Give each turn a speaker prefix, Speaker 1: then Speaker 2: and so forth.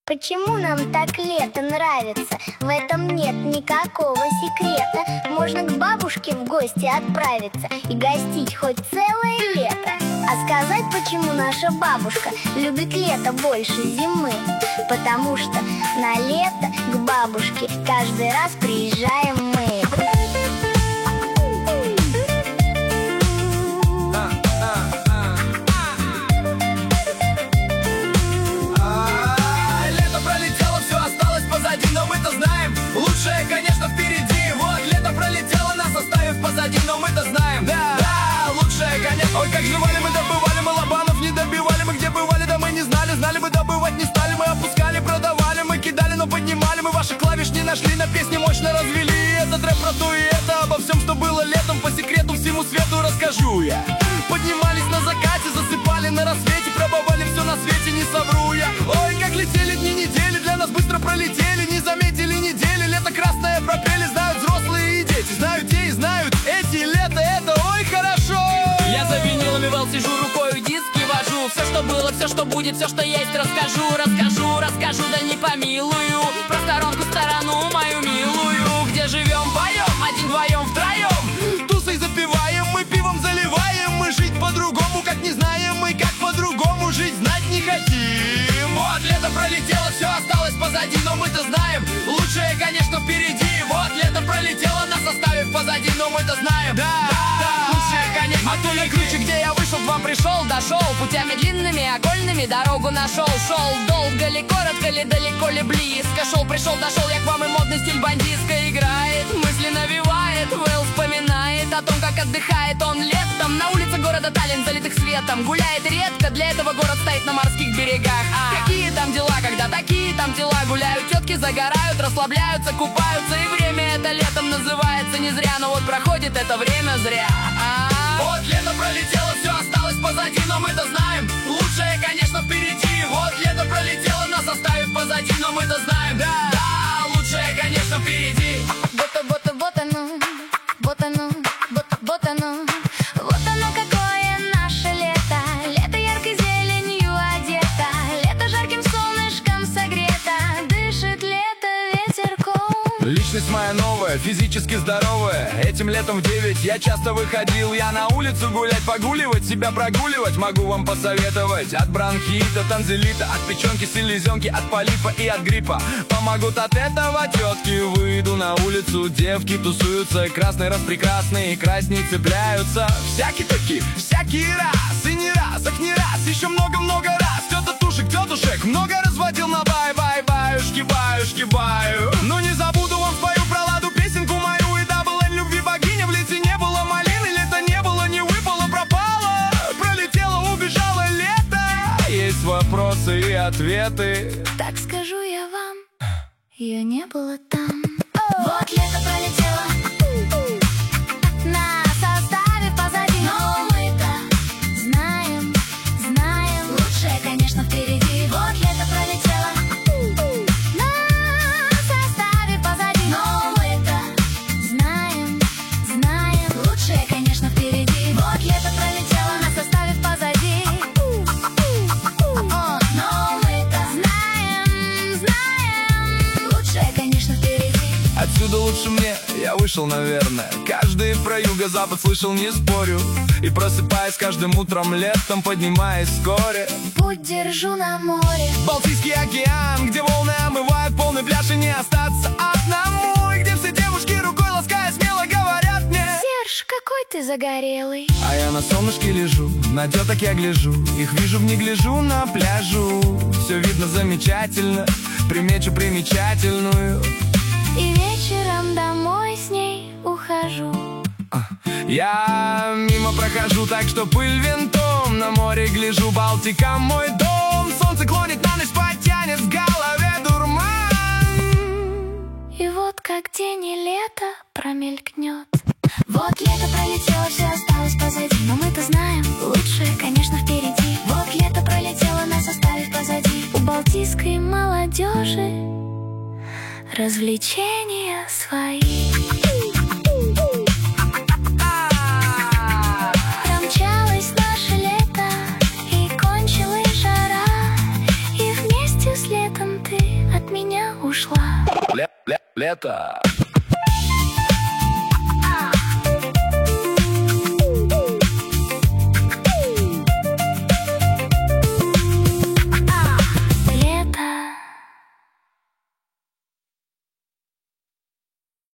Speaker 1: Почему нам так лето нравится? В этом нет никакого секрета. Можно к бабушке в гости отправиться и гостить хоть целое лето. А сказать, почему наша бабушка любит лето больше зимы? Потому что на лето к бабушке каждый раз приезжаем мы.
Speaker 2: Лучшее, конечно, впереди. Вот лето пролетело, нас оставив позади, но мы-то знаем. Да, лучшее, конечно. Ой, как жевали мы, добывали мы, лобанов не добивали. Мы где бывали, да мы не знали. Знали бы, добывать не стали. Мы опускали, продавали, мы кидали, но поднимали. Мы ваши клавиш не нашли, на песне мощно развели. Этот рэп про то и это, обо всем, что было летом. По секрету всему свету расскажу я. Поднимались на закате, засыпали на рассвете. Пробовали все на свете, не совру я. Ой, как летели дни, недели, для нас быстро пролетели. Не заметили недели, лето красное пропели. Знают взрослые и дети, знают те и знают эти. Лето это ой хорошо.
Speaker 3: Я за винилами вел, сижу рукой, диски вожу. Все, что было, все, что будет, все, что есть, расскажу, да не помилую. Про сторонку, сторону мою милую. Где живем, поем, один, вдвоем, втроем.
Speaker 2: Тусой запиваем, мы пивом заливаем. Мы жить по-другому, как не знаем. Мы как по-другому жить знать не хотим. Вот лето пролетело, все осталось позади, но мы-то знаем. Лучшее, конечно, впереди. Вот лето пролетело, нас оставив позади, но мы-то знаем. Да, лучшее, конечно, оттуда круче, где я вышел, к вам пришел, дошел. Путями длинными, окольными дорогу нашел. Шел долго ли, коротко ли, далеко ли, близко. Шел, пришел, дошел, я к вам, и модный стиль бандитска играет. Мысли навевает, Вэл вспоминает о том, как отдыхает он летом. На улице города Таллин, залитых светом. Гуляет редко, для этого город стоит на морских берегах. Какие там дела, когда такие там дела. Гуляют тетки, загорают, расслабляются, купаются. И время это летом называется не зря. Но вот проходит это время зря. Вот лето пролетело, все осталось позади, но мы-то знаем. Лучшее, конечно, впереди. Вот лето пролетело, нас оставив позади, но мы-то знаем. Да, лучшее, конечно, впереди.
Speaker 1: Вот оно какое наше лето. Лето яркой зеленью одето. Лето жарким солнышком согрето. Дышит лето ветерком.
Speaker 2: Личность моя новая, физически здоровая. Этим летом в 9 я часто выходил. Я на улицу гулять, погуливать, себя прогуливать. Могу вам посоветовать. От бронхита, танзелита, от печенки, селезенки, от полипа и от гриппа. Помогут от этого тетки. Выйду на улицу, девки тусуются. И красный раз прекрасный, и красней цепляются. Всякие такие, всякий раз. И не раз, ах не раз, еще много-много раз. Тетушек, много разводил на бай-бай-баюшки, баю. Но не забуду вам спою про ладу песенку мою. И дабл Н любви богиня, в лете не было малины. Лето не было, не выпало, пропало. Пролетело, убежало лето. Есть вопросы и ответы.
Speaker 1: Так скажу я вам, ее не было там. Вот лето пролетело, нас оставив позади, но мы-то знаем, лучшее, конечно, впереди. Вот лето пролетело, нас оставив позади, но мы-то знаем, лучшее, конечно, впереди. Вот лето пролетело, нас оставив позади, но мы-то знаем, лучшее, конечно, впереди.
Speaker 2: Отсюда лучше мне, я вышел, наверное. Каждый про юго-запад слышал, не спорю. И просыпаясь каждым утром летом, поднимаясь вскоре.
Speaker 1: Путь держу на море.
Speaker 2: Балтийский океан, где волны омывают полный пляж. И не остаться одному. И где все девушки рукой лаская смело говорят мне:
Speaker 1: Серж, какой ты загорелый.
Speaker 2: А я на солнышке лежу, на теток я гляжу. Их вижу в негляжу на пляжу. Все видно замечательно, примечу примечательную.
Speaker 1: И вечером домой с ней ухожу.
Speaker 2: Я мимо прохожу, так что пыль винтом. На море гляжу, Балтика мой дом. Солнце клонит на ночь, потянет в голове дурман.
Speaker 1: И вот как день и лето промелькнет. Вот лето пролетело, все осталось позади, но мы-то знаем, лучшее, конечно, впереди. Вот лето пролетело, нас оставив позади. У балтийской молодежи развлечения свои. Промчалось наше лето, и кончилась жара, и вместе с летом ты от меня ушла.
Speaker 2: Лето.